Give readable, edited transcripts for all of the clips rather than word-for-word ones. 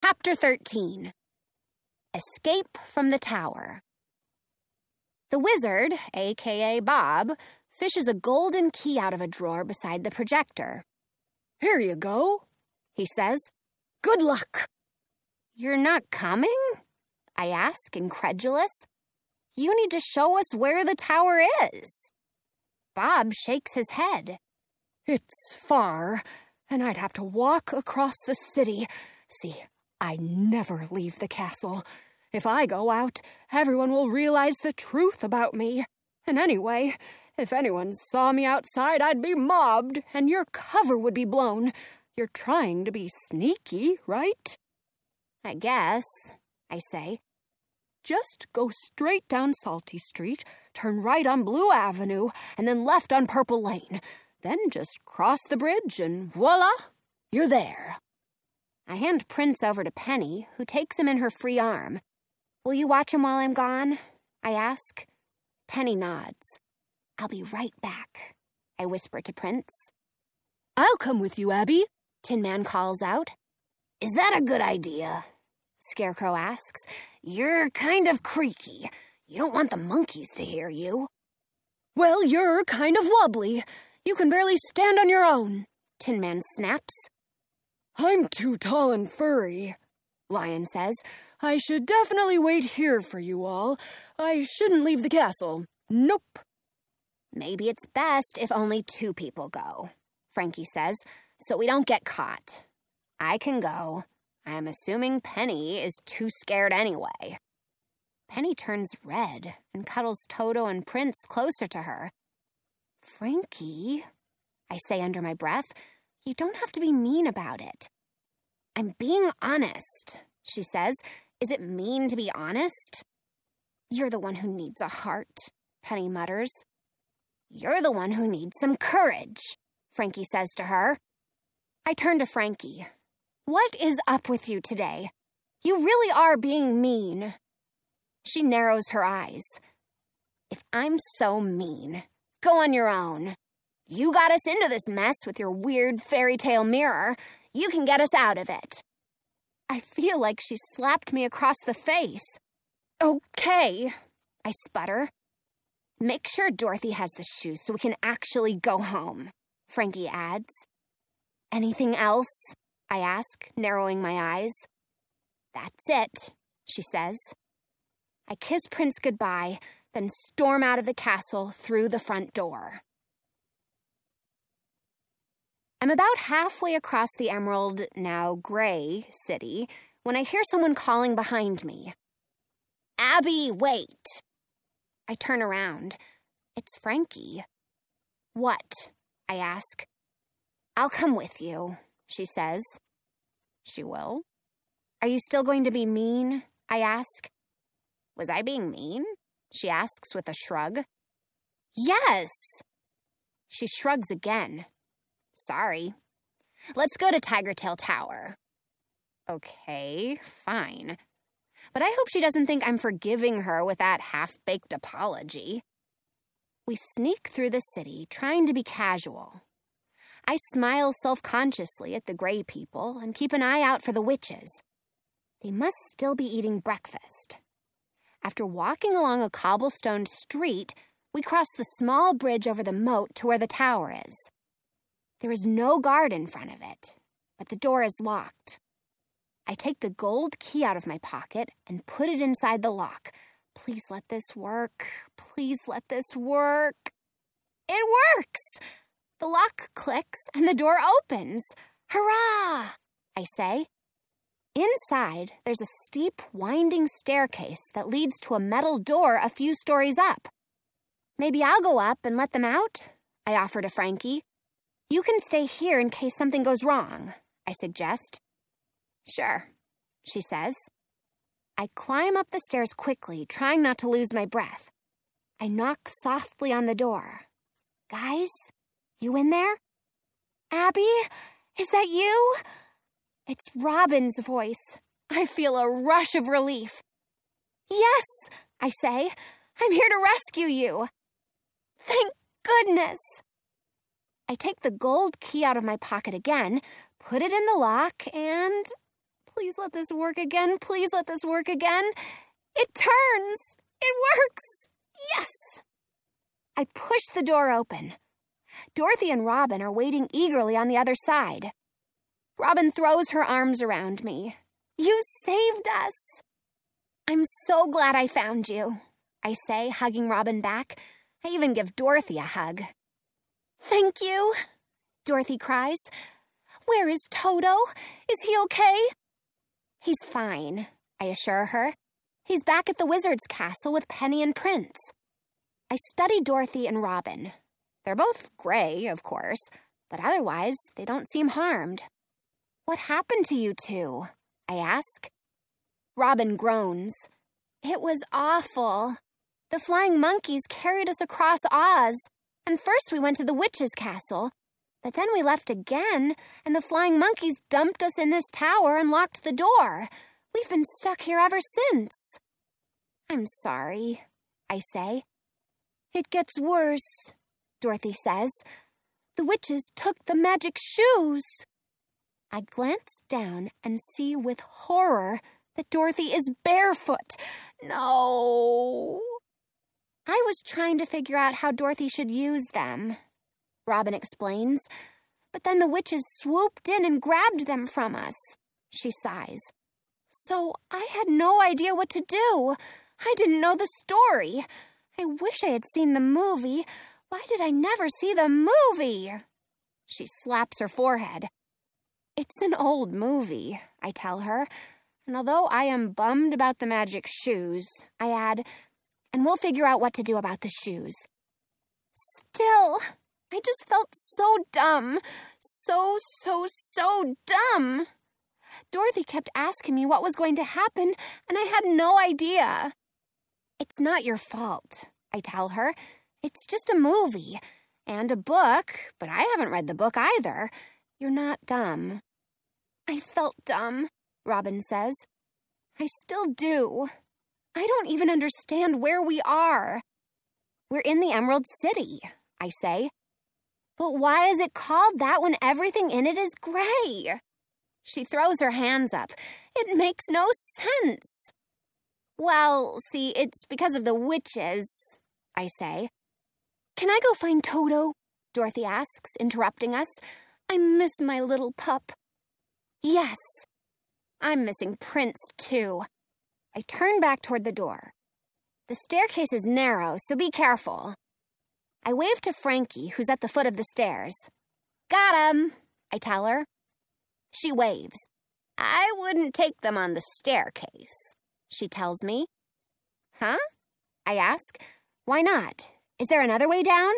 Chapter 13. Escape from the Tower. The wizard, a.k.a. Bob, fishes a golden key out of a drawer beside the projector. "Here you go," he says. "Good luck." "You're not coming?" I ask, incredulous. "You need to show us where the tower is." Bob shakes his head. "It's far, and I'd have to walk across the city. See, I never leave the castle. If I go out, everyone will realize the truth about me. And anyway, if anyone saw me outside, I'd be mobbed, and your cover would be blown. You're trying to be sneaky, right?" "I guess," I say. "Just go straight down Salty Street, turn right on Blue Avenue, and then left on Purple Lane. Then just cross the bridge, and voila, you're there." I hand Prince over to Penny, who takes him in her free arm. "Will you watch him while I'm gone?" I ask. Penny nods. "I'll be right back," I whisper to Prince. "I'll come with you, Abby," Tin Man calls out. "Is that a good idea?" Scarecrow asks. "You're kind of creaky. You don't want the monkeys to hear you." "Well, you're kind of wobbly. You can barely stand on your own," Tin Man snaps. "I'm too tall and furry," Lion says. "I should definitely wait here for you all. I shouldn't leave the castle. Nope." "Maybe it's best if only 2 people go," Frankie says, "so we don't get caught. I can go. I'm assuming Penny is too scared anyway." Penny turns red and cuddles Toto and Prince closer to her. "Frankie," I say under my breath, "you don't have to be mean about it." "I'm being honest," she says. "Is it mean to be honest?" "You're the one who needs a heart," Penny mutters. "You're the one who needs some courage," Frankie says to her. I turn to Frankie. "What is up with you today? You really are being mean." She narrows her eyes. "If I'm so mean, go on your own. You got us into this mess with your weird fairy tale mirror. You can get us out of it." I feel like she slapped me across the face. "Okay," I sputter. "Make sure Dorothy has the shoes so we can actually go home," Frankie adds. "Anything else?" I ask, narrowing my eyes. "That's it," she says. I kiss Prince goodbye, then storm out of the castle through the front door. I'm about halfway across the emerald, now gray, city when I hear someone calling behind me. "Abby, wait!" I turn around. It's Frankie. "What?" I ask. "I'll come with you," she says. She will. "Are you still going to be mean?" I ask. "Was I being mean?" she asks with a shrug. "Yes!" She shrugs again. "Sorry. Let's go to Tigertail Tower." Okay, fine. But I hope she doesn't think I'm forgiving her with that half-baked apology. We sneak through the city, trying to be casual. I smile self-consciously at the gray people and keep an eye out for the witches. They must still be eating breakfast. After walking along a cobblestone street, we cross the small bridge over the moat to where the tower is. There is no guard in front of it, but the door is locked. I take the gold key out of my pocket and put it inside the lock. Please let this work. Please let this work. It works! The lock clicks and the door opens. Hurrah! I say. Inside, there's a steep, winding staircase that leads to a metal door a few stories up. "Maybe I'll go up and let them out," I offer to Frankie. "You can stay here in case something goes wrong," I suggest. "Sure," she says. I climb up the stairs quickly, trying not to lose my breath. I knock softly on the door. "Guys, you in there?" "Abby, is that you?" It's Robin's voice. I feel a rush of relief. "Yes," I say. "I'm here to rescue you." "Thank goodness." I take the gold key out of my pocket again, put it in the lock, and Please let this work again. Please let this work again. It turns. It works. Yes. I push the door open. Dorothy and Robin are waiting eagerly on the other side. Robin throws her arms around me. You saved us. I'm so glad I found you, I say, hugging Robin back. I even give Dorothy a hug. Thank you, Dorothy cries. Where is Toto? Is he okay? He's fine, I assure her. He's back at the wizard's castle with Penny and Prince. I study Dorothy and Robin. They're both gray, of course, but otherwise they don't seem harmed. What happened to you two? I ask. Robin groans. It was awful. The flying monkeys carried us across Oz, and first we went to the witch's castle, but then we left again, and the flying monkeys dumped us in this tower and locked the door. We've been stuck here ever since. I'm sorry, I say. It gets worse, Dorothy says. The witches took the magic shoes. I glance down and see with horror that Dorothy is barefoot. No. I was trying to figure out how Dorothy should use them, Robin explains. But then the witches swooped in and grabbed them from us, she sighs. So I had no idea what to do. I didn't know the story. I wish I had seen the movie. Why did I never see the movie? She slaps her forehead. It's an old movie, I tell her. And although I am bummed about the magic shoes, I add, and we'll figure out what to do about the shoes. Still, I just felt so dumb. So dumb. Dorothy kept asking me what was going to happen, and I had no idea. It's not your fault, I tell her. It's just a movie and a book, but I haven't read the book either. You're not dumb. I felt dumb, Robin says. I still do. I don't even understand where we are. We're in the Emerald City, I say. But why is it called that when everything in it is gray? She throws her hands up. It makes no sense. Well, see, it's because of the witches, I say. Can I go find Toto? Dorothy asks, interrupting us. I miss my little pup. Yes. I'm missing Prince, too. I turn back toward the door. The staircase is narrow, so be careful. I wave to Frankie, who's at the foot of the stairs. Got him, I tell her. She waves. I wouldn't take them on the staircase, she tells me. Huh? I ask. Why not? Is there another way down?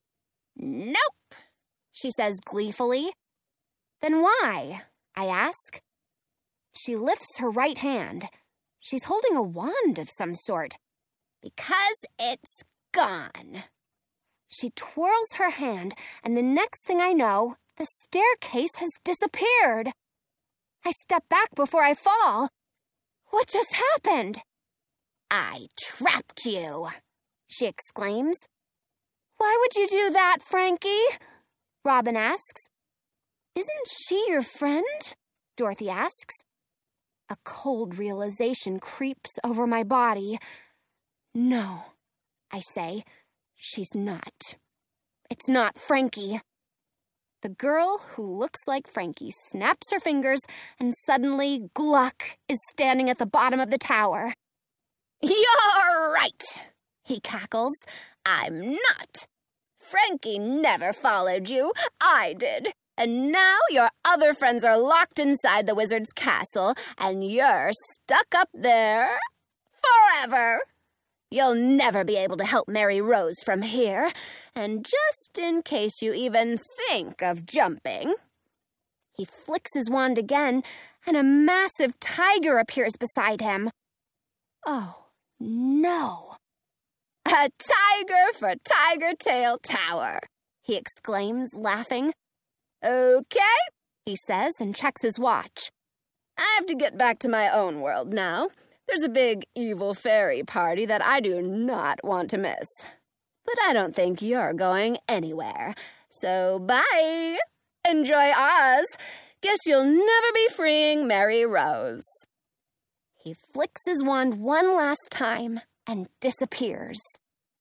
Nope, she says gleefully. Then why? I ask. She lifts her right hand. She's holding a wand of some sort. Because it's gone. She twirls her hand, and the next thing I know, the staircase has disappeared. I step back before I fall. What just happened? I trapped you, she exclaims. Why would you do that, Frankie? Robin asks. Isn't she your friend? Dorothy asks. A cold realization creeps over my body. No, I say. She's not. It's not Frankie. The girl who looks like Frankie snaps her fingers, and suddenly Gluck is standing at the bottom of the tower. You're right, he cackles. I'm not. Frankie never followed you. I did. And now your other friends are locked inside the wizard's castle, and you're stuck up there forever. You'll never be able to help Mary Rose from here. And just in case you even think of jumping... He flicks his wand again, and a massive tiger appears beside him. Oh, no. A tiger for Tiger Tail Tower, he exclaims, laughing. Okay, he says, and checks his watch. I have to get back to my own world now. There's a big evil fairy party that I do not want to miss. But I don't think you're going anywhere. So bye. Enjoy Oz. Guess you'll never be freeing Mary Rose. He flicks his wand one last time and disappears.